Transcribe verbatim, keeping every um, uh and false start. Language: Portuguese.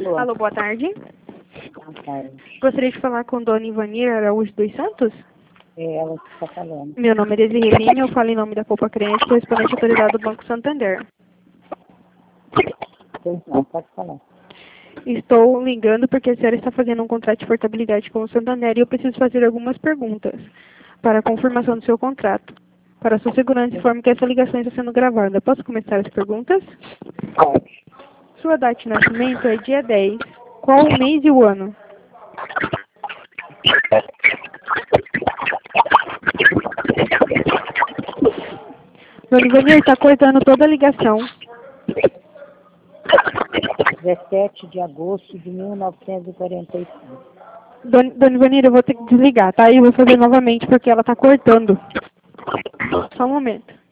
Alô? Alô, boa tarde. Boa tarde. Gostaria de falar com Dona Ivanir Araújo dos Santos? É ela que está falando. Meu nome é Desirê Lima, eu falo em nome da Poupa Crente, correspondente autorizado do Banco Santander. Pois não, pode falar. Estou ligando porque a senhora está fazendo um contrato de portabilidade com o Santander e eu preciso fazer algumas perguntas para a confirmação do seu contrato. Para a sua segurança, informe que essa ligação está sendo gravada. Posso começar as perguntas? Pode. Sua data de nascimento é dia dez. Qual o mês e o ano? Dona Ivanir, está cortando toda a ligação. dezessete de agosto de mil novecentos e quarenta e cinco. Dona, Dona Ivanir, eu vou ter que desligar, tá? E eu vou fazer novamente porque ela está cortando. Só um momento.